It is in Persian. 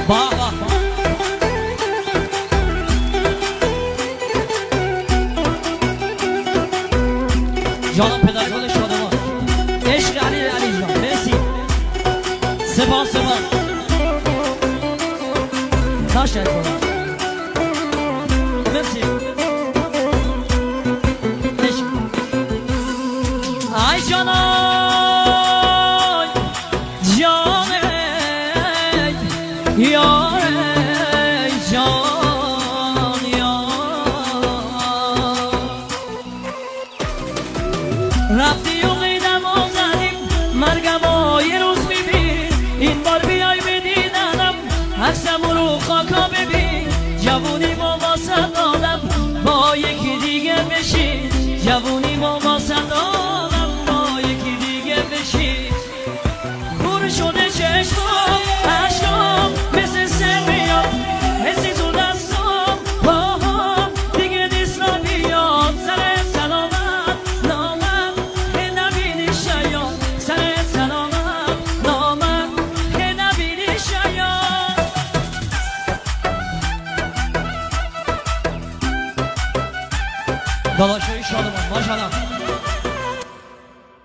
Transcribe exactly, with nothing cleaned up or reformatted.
با با جانم پدرگان شادمان عشق علی علی جان مرسی سپاس سپاس تشکر مرسی ای جانای جانه یار جان یار رفتی و قیدم آزدیم مرگم و یه روز میبین این بار بیای بدیدنم عکسم رو خاکا ببین جوونی ما واسه دادم با یکی دیگه بشین جوونی ما واسه دادم با یکی دیگه بشین پر شده چشمام عشقام مثل سر میاد حسی تو دستام باهم دیگه نیست را بیاد سر سلامت نامم هی نبینی شاید سر سلامت نامم هی نبینی شاید داداشوی شادمان ماشاءالله